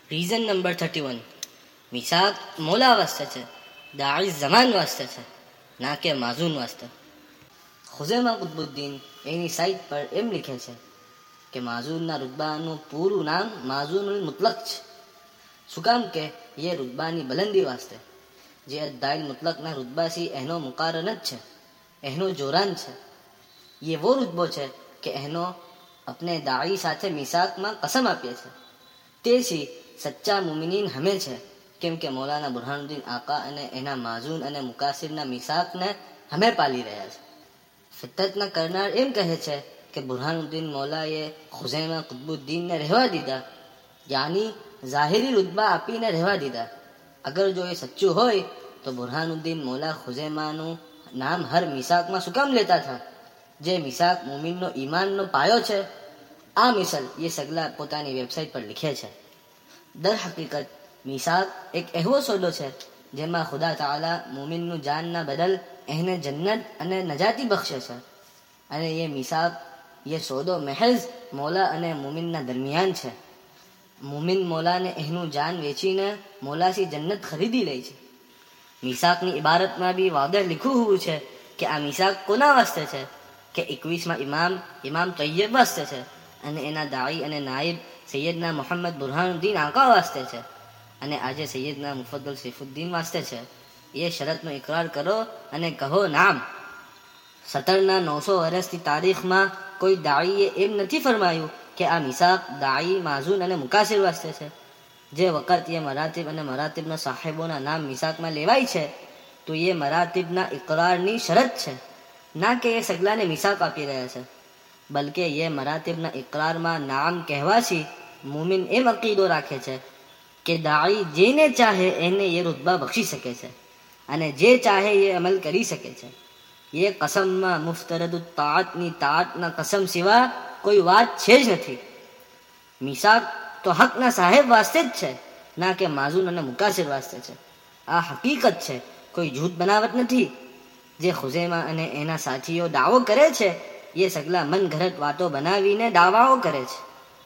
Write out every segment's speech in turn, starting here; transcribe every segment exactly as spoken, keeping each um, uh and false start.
Reason number thirty one, મિસાક મોલા વાસ્તે છે, દાઈ ઝમાન વાસ્તે છે, ના કે માઝૂન વાસ્તે. ખુઝૈમા કુતબુદ્દીન એની સાઇટ પર એમ લીખે છે કે માઝૂનના રુતબાનું પૂરું નામ માઝૂનુલ મુતલક છે. શું કામ કે એ રુતબાની બલંદી વાસ્તે જે અદ્દાઈલ મુતલકના રુતબાથી એનો મુકારન જ છે, એનો જોરાન છે. એ વો રુતબો છે કે એનો અપને દાઈ સાથે મિસાકમાં કસમ આપીએ છે. તેથી સચ્ચા મુમિનીન હમે છે, કેમ કે મૌલાના બુરહાનુદ્દીન આકા અને એના માઝૂન અને મુકાસિરના મિસાકને હમે પાલી રહ્યા છે. ફિતરતના કરનાર એમ કહે છે કે બુરહાનુદ્દીન મૌલાએ ખુઝૈમા કુતબુદ્દીનને રહેવા દીધા, યાની ઝાહિરી રુતબા આપીને રહેવા દીધા. અગર જો એ સચ્ચું હોય તો બુરહાનુદ્દીન મૌલા ખુઝૈમાનું નામ હર મિસાકમાં શું કામ લેતા હતા? જે મિસાક મુમિનનો ઈમાનનો પાયો છે. આ મિસલ એ સગલા પોતાની વેબસાઇટ પર લીખે છે. દર હકીકત મિસાક એક એવો સોદો છે જેમાં ખુદા તાલા મુમિનનું જાનના બદલ એને જન્નત અને નજાતી બક્ષે છે. અને એ મિસાક એ સોદો મહેઝ મૌલા અને મુમિનના દરમિયાન છે. મુમિન મૌલાને એનું જાન વેચીને મૌલાથી જન્નત ખરીદી લે છે. મિસાકની ઇબારતમાં બી વાદે લીખું હોવું છે કે આ મિસાક કોના વાસ્તે છે? કે એકવીસમાં ઇમામ ઇમામ તૈયબ વાસ્તે છે અને એના દાઈ અને નાયબ સૈયદના મોહમ્મદ બુરહાનુદ્દીન આકા વાસ્તે છે અને આજે સૈયદના મુફદ્દલ સૈફુદ્દીન વાસ્તે છે. એ શરતનો ઇકરાર કરો અને કહો નામ. સત્તરના નવસો વર્ષની તારીખમાં કોઈ દાઈએ એમ નથી ફરમાયું કે આ મિસાક દાઈ માઝૂન અને મુકાસિર વાસ્તે છે. જે વખત એ મરાતિબ અને મરાતિબના સાહેબોના નામ મિસાકમાં લેવાય છે તો એ મરાતિબના ઇકરારની શરત છે, ના કે એ સગલાને મિસાક આપી રહ્યા છે. બલકે એ મરાતિબના ઇકરારમાં નામ કહેવાથી મુમિન એમ અકીદો રાખે છે કે દાઈ જેને ચાહે એને એ રુતબા બક્ષી શકે છે અને જે ચાહે એ અમલ કરી શકે છે. એ કસમમાં મુફતરદુ તાતની તાતના કસમ સિવા કોઈ વાત છે જ નથી. મિસાક તો હકના સાહેબ વાસ્તે જ છે, ના કે માઝૂન અને મુકાસિર વાસ્તે છે. આ હકીકત છે, કોઈ જૂઠ બનાવટ નથી. જે ખુઝૈમા અને એના સાથીઓ દાવો કરે છે એ સગલા મન ઘરત વાતો બનાવીને દાવાઓ કરે છે.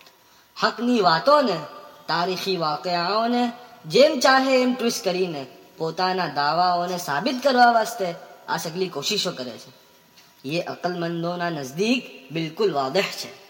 હકની વાતોને, તારીખી વાકયાઓને જેમ ચાહે એમ ટ્વિસ્ટ કરીને પોતાના દાવાઓને સાબિત કરવા વાસ્તે આ સગલી કોશિશો કરે છે. એ અકલમંદોના નજદીક બિલકુલ વાદહ છે.